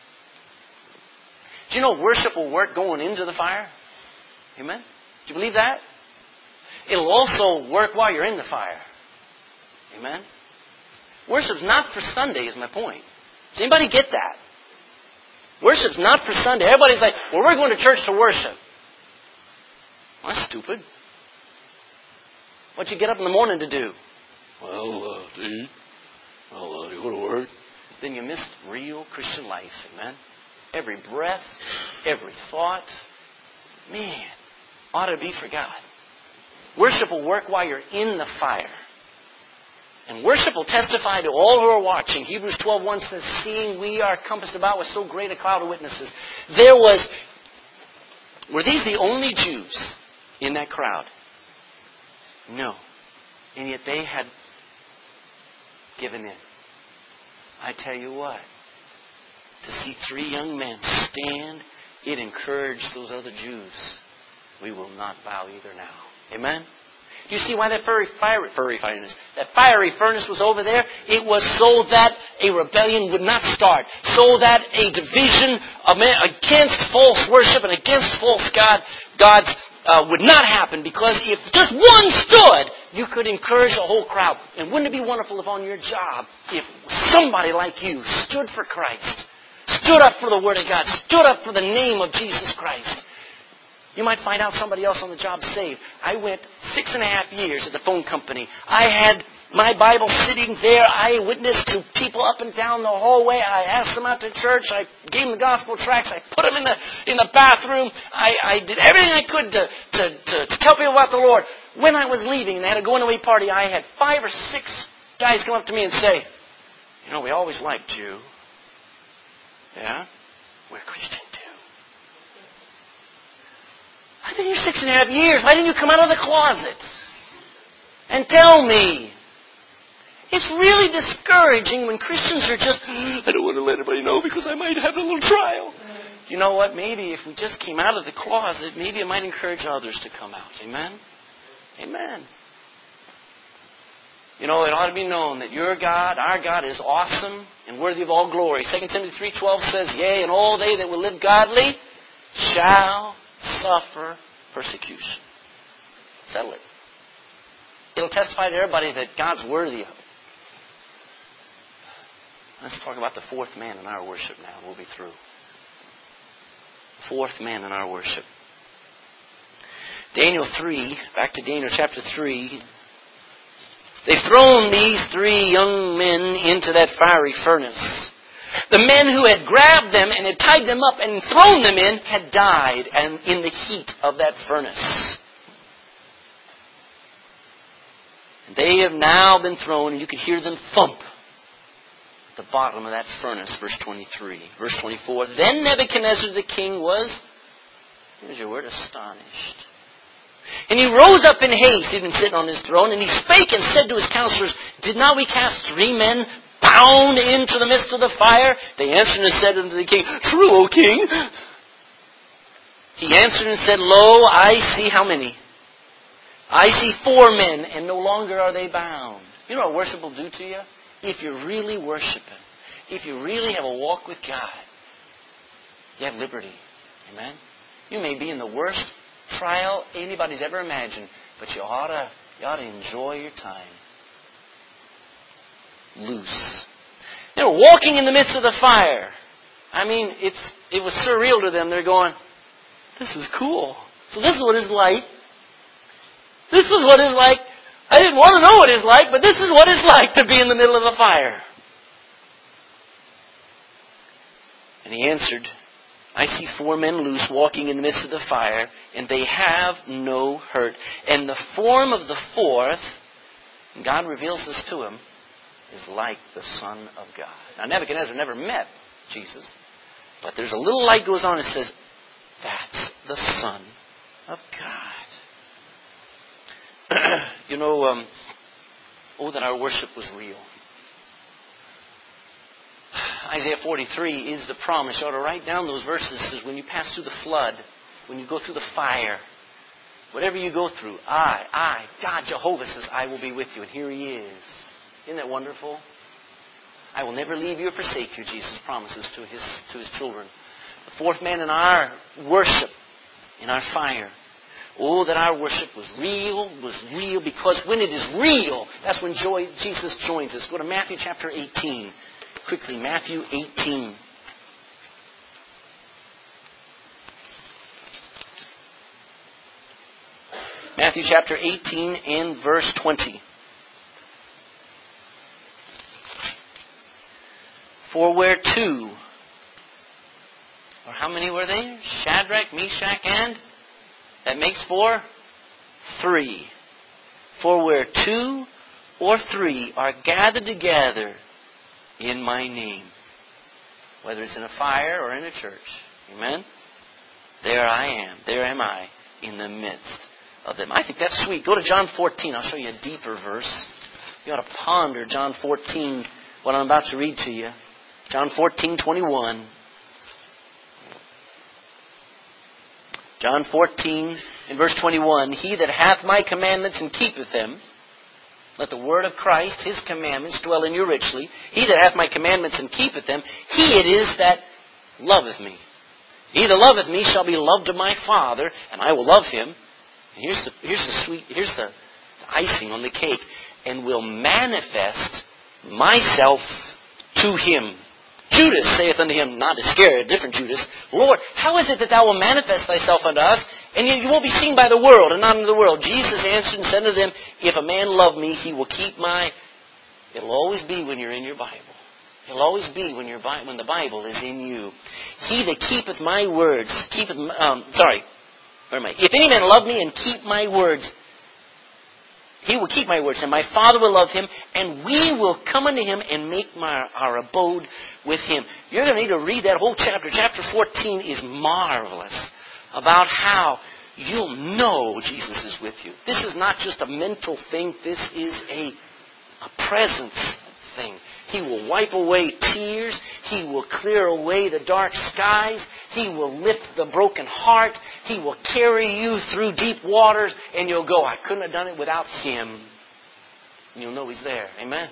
Do you know worship will work going into the fire? Amen. Do you believe that? It'll also work while you're in the fire. Amen. Worship's not for Sunday is my point. Does anybody get that? Worship's not for Sunday. Everybody's like, well, we're going to church to worship. Well, that's stupid. What'd you get up in the morning to do? Well, to eat. Well, you go to work. Then you missed real Christian life. Amen. Every breath, every thought, man, ought to be for God. Worship will work while you're in the fire. And worship will testify to all who are watching. Hebrews 12:1 says, seeing we are compassed about with so great a cloud of witnesses. Were these the only Jews in that crowd? No. And yet they had given in. I tell you what, to see 3 young men stand, it encouraged those other Jews. We will not bow either now. Amen? Do you see why that fiery furnace was over there? It was so that a rebellion would not start. So that a division against false worship and against false gods would not happen. Because if just one stood, you could encourage the whole crowd. And wouldn't it be wonderful if on your job, if somebody like you stood for Christ, stood up for the Word of God, stood up for the name of Jesus Christ? You might find out somebody else on the job saved. I went 6.5 years at the phone company. I had my Bible sitting there. I witnessed to people up and down the hallway. I asked them out to church. I gave them the gospel tracts. I put them in the bathroom. I did everything I could to tell people about the Lord. When I was leaving and they had a going away party, I had 5 or 6 guys come up to me and say, "You know, we always liked you." "Yeah? We're Christian too." "I've been here 6.5 years. Why didn't you come out of the closet and tell me?" It's really discouraging when Christians are just, "I don't want to let anybody know because I might have a little trial." You know what? Maybe if we just came out of the closet, maybe it might encourage others to come out. Amen? Amen. You know, it ought to be known that your God, our God, is awesome and worthy of all glory. 2 Timothy 3:12 says, "Yea, and all they that will live godly shall suffer persecution." Settle it. It'll testify to everybody that God's worthy of it. Let's talk about the 4th man in our worship now. We'll be through. 4th man in our worship. Daniel 3, back to Daniel chapter 3. They've thrown these 3 young men into that fiery furnace. The men who had grabbed them and had tied them up and thrown them in had died and in the heat of that furnace. And they have now been thrown, and you could hear them thump at the bottom of that furnace, verse 23. Verse 24, "Then Nebuchadnezzar the king was," here's your word, "astonished. And he rose up in haste," he'd been sitting on his throne, "and he spake and said to his counselors, Did not we cast 3 men bound into the midst of the fire? They answered and said unto the king, True, O king. He answered and said, Lo, I see how many? I see 4 men, and no longer are they bound." You know what worship will do to you? If you're really worshiping, if you really have a walk with God, you have liberty. Amen? You may be in the worst trial anybody's ever imagined, but you ought to enjoy your time. Loose. They were walking in the midst of the fire. I mean, it was surreal to them. They're going, "This is cool. So this is what it's like. This is what it's like. I didn't want to know what it's like, but this is what it's like to be in the middle of the fire." And he answered, "I see 4 men loose walking in the midst of the fire, and they have no hurt. And the form of the 4th," and God reveals this to him, "is like the Son of God." Now Nebuchadnezzar never met Jesus, but there's a little light goes on and says, "That's the Son of God." You know, that our worship was real. Isaiah 43 is the promise. You ought to write down those verses. It says, when you pass through the flood, when you go through the fire, whatever you go through, God, Jehovah says, "I will be with you." And here He is. Isn't that wonderful? "I will never leave you or forsake you," Jesus promises to His children. The 4th man in our worship, in our fire. Oh, that our worship was real, because when it is real, that's when Jesus joins us. Go to Matthew chapter 18. Quickly, Matthew 18. Matthew chapter 18 and verse 20. "For where 2, or how many were they? Shadrach, Meshach, and that makes 4? 3. For where 2 or 3 are gathered together in my name," whether it's in a fire or in a church, amen? There am I in the midst of them. I think that's sweet. Go to John 14. I'll show you a deeper verse. You ought to ponder John 14, what I'm about to read to you. John 14:21. John 14, in verse 21, He that hath my commandments and keepeth them, let the word of Christ, His commandments, dwell in you richly. He that hath my commandments and keepeth them, he it is that loveth me. He that loveth me shall be loved of my Father, and I will love him. And here's the icing on the cake, and will manifest myself to him. Judas saith unto him, not Iscariot, different Judas, Lord, how is it that thou wilt manifest thyself unto us, and you won't be seen by the world, and not in the world? Jesus answered and said unto them, if a man love me, he will keep my... It'll always be when you're in your Bible. It'll always be when the Bible is in you. He that keepeth my words, If any man love me and keep my words, he will keep my words, and my Father will love him, and we will come unto him and make our abode with him. You're going to need to read that whole chapter. Chapter 14 is marvelous about how you'll know Jesus is with you. This is not just a mental thing. This is a presence thing. He will wipe away tears. He will clear away the dark skies. He will lift the broken heart. He will carry you through deep waters, and you'll go, I couldn't have done it without Him. And you'll know He's there. Amen.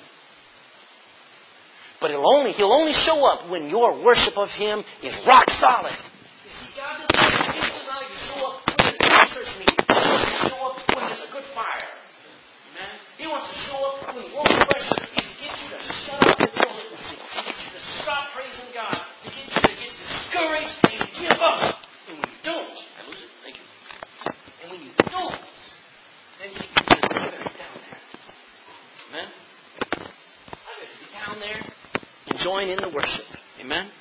But He'll only show up when your worship of Him is rock solid. You see, God doesn't like to show up when there's a church meeting. He wants to show up when there's a good fire. Amen. He wants to show up when the world pressure is to get you to shut up with your witnessing, to get you to stop praising God, to get you to get discouraged and give up. And when you don't, I lose it. Thank you. And when you don't, then you better be down there. Amen. I better be down there and join in the worship. Amen.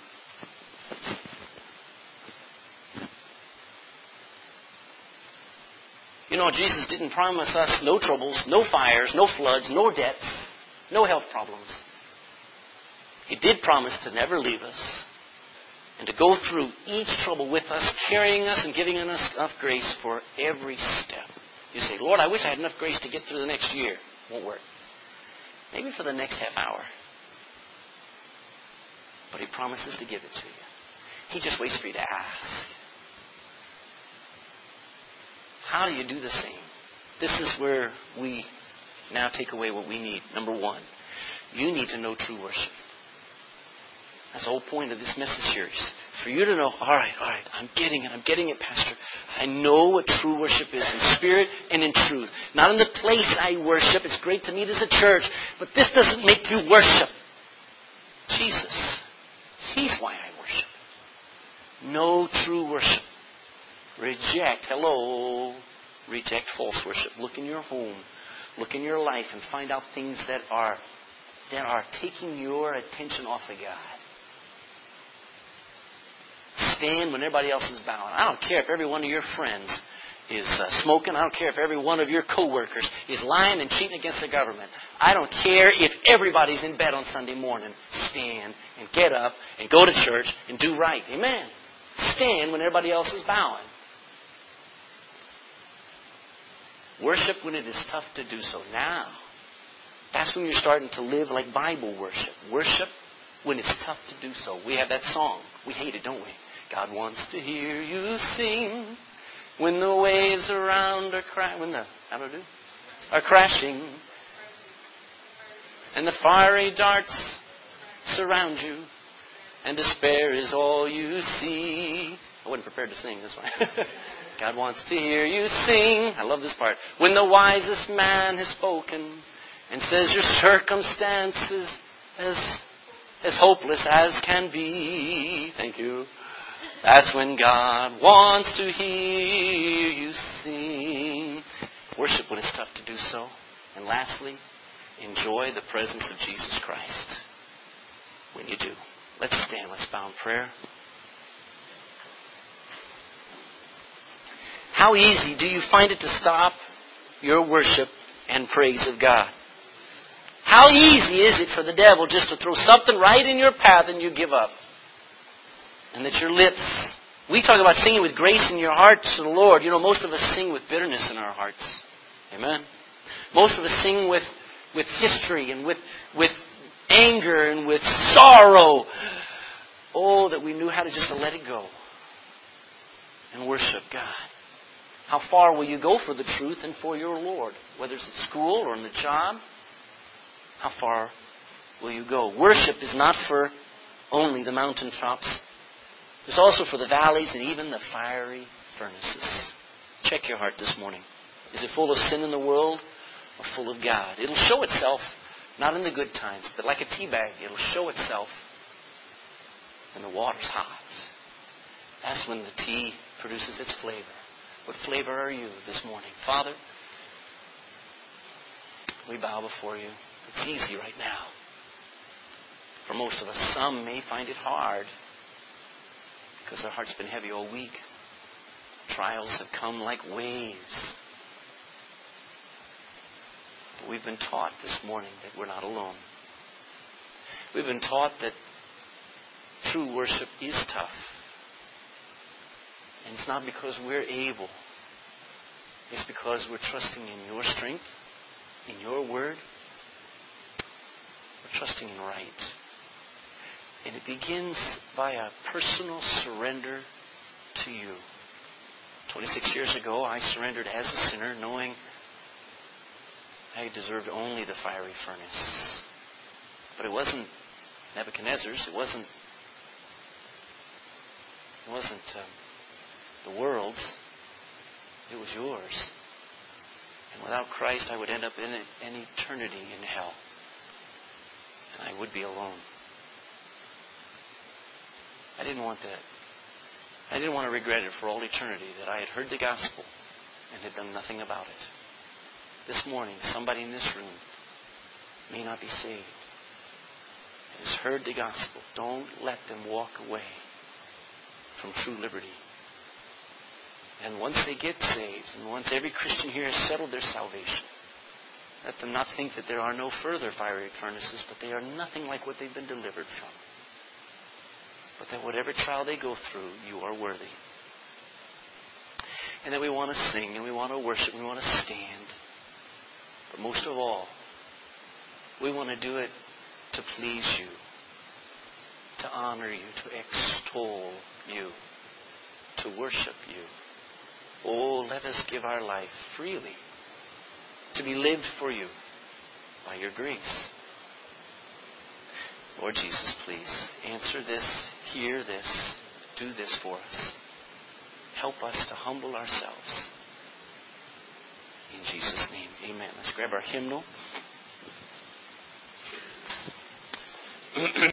You know, Jesus didn't promise us no troubles, no fires, no floods, no debts, no health problems. He did promise to never leave us and to go through each trouble with us, carrying us and giving us enough grace for every step. You say, Lord, I wish I had enough grace to get through the next year. Won't work. Maybe for the next half hour. But He promises to give it to you. He just waits for you to ask. How do you do the same? This is where we now take away what we need. Number one, you need to know true worship. That's the whole point of this message series. For you to know, all right, I'm getting it, Pastor. I know what true worship is, in spirit and in truth. Not in the place I worship. It's great to meet as a church, but this doesn't make you worship Jesus. He's why I worship. Know true worship. Reject false worship. Look in your home. Look in your life and find out things that are taking your attention off of God. Stand when everybody else is bowing. I don't care if every one of your friends is smoking. I don't care if every one of your coworkers is lying and cheating against the government. I don't care if everybody's in bed on Sunday morning. Stand and get up and go to church and do right. Amen. Stand when everybody else is bowing. Worship when it is tough to do so. Now, that's when you're starting to live like Bible worship. Worship when it's tough to do so. We have that song. We hate it, don't we? God wants to hear you sing when the waves around are crashing and the fiery darts surround you and despair is all you see. I wasn't prepared to sing this one. God wants to hear you sing. I love this part. When the wisest man has spoken and says your circumstance is as hopeless as can be. Thank you. That's when God wants to hear you sing. Worship when it's tough to do so. And lastly, enjoy the presence of Jesus Christ when you do. Let's stand. Let's bow in prayer. How easy do you find it to stop your worship and praise of God? How easy is it for the devil just to throw something right in your path and you give up? And that your lips... We talk about singing with grace in your heart to the Lord. You know, most of us sing with bitterness in our hearts. Amen? Most of us sing with with history and with anger and with sorrow. Oh, that we knew how to just let it go and worship God. How far will you go for the truth and for your Lord? Whether it's at school or in the job, how far will you go? Worship is not for only the mountaintops. It's also for the valleys and even the fiery furnaces. Check your heart this morning. Is it full of sin in the world or full of God? It'll show itself, not in the good times, but like a tea bag. It'll show itself when the water's hot. That's when the tea produces its flavor. What flavor are you this morning? Father, we bow before you. It's easy right now. For most of us, some may find it hard because their heart's been heavy all week. Trials have come like waves. But we've been taught this morning that we're not alone. We've been taught that true worship is tough. And it's not because we're able. It's because we're trusting in your strength, in your word. We're trusting in right. And it begins by a personal surrender to you. 26 years ago, I surrendered as a sinner, knowing I deserved only the fiery furnace. But it wasn't Nebuchadnezzar's. It wasn't the world's. It was yours. And without Christ, I would end up in an eternity in hell. And I would be alone. I didn't want that. I didn't want to regret it for all eternity that I had heard the gospel and had done nothing about it. This morning, somebody in this room may not be saved. Has heard the gospel. Don't let them walk away from true liberty. And once they get saved, and once every Christian here has settled their salvation, let them not think that there are no further fiery furnaces, but they are nothing like what they've been delivered from. But that whatever trial they go through, you are worthy. And that we want to sing, and we want to worship, and we want to stand. But most of all, we want to do it to please you, to honor you, to extol you, to worship you. Oh, let us give our life freely to be lived for you by your grace. Lord Jesus, please answer this, hear this, do this for us. Help us to humble ourselves. In Jesus' name, amen. Let's grab our hymnal.